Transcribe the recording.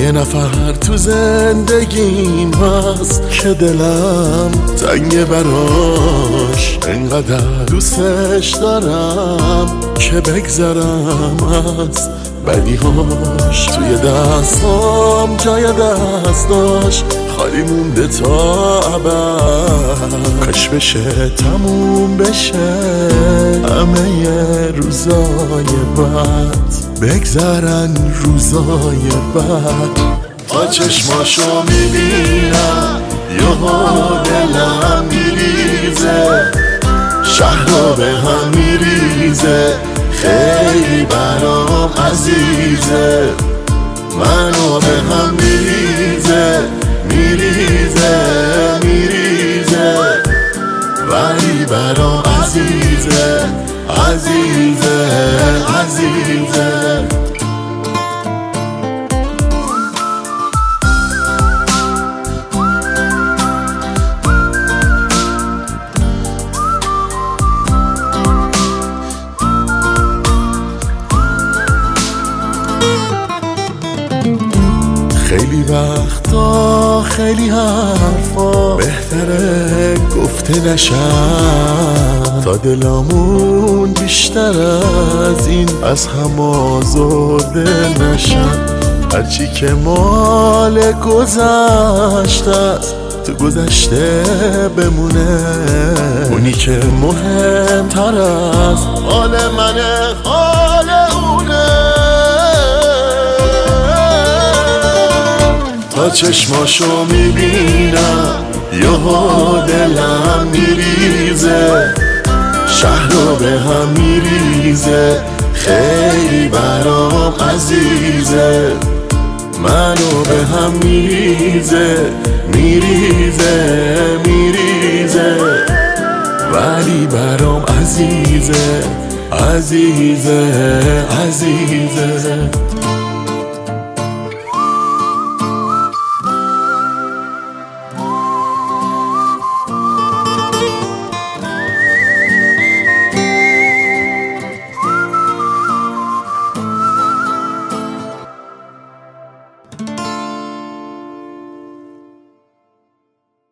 یه نفر تو زندگیم هست که دلم تنگه براش، انقدر دوستش دارم که بگذرم از بدیهاش. توی دستام جای دستاش خالی مونده تا ابد، کاش بشه تموم بشه همه روزای بد، بگذرن روزای بد. تا چشماشو میبینم یهو دلم میریزه، شهر رو به هم میریزه، خیلی برام عزیزه، منو به هم میریزه میریزه میریزه، ولی برام عزیزه عزیزه عزیزه. خیلی وقتا خیلی حرفا بهتره گفته نشن، تا دلامون بیشتر از این از هم آزرده نشن. هرچی که مال گذشته است تو گذشته بمونه، اونی که مهمتر است حال منه حال اونه. تا چشماشو میبینم یهو دلم میریزه، شهر رو به هم میریزه، خیلی برام عزیزه، منو به هم میریزه میریزه میریزه، ولی برام عزیزه عزیزه عزیزه.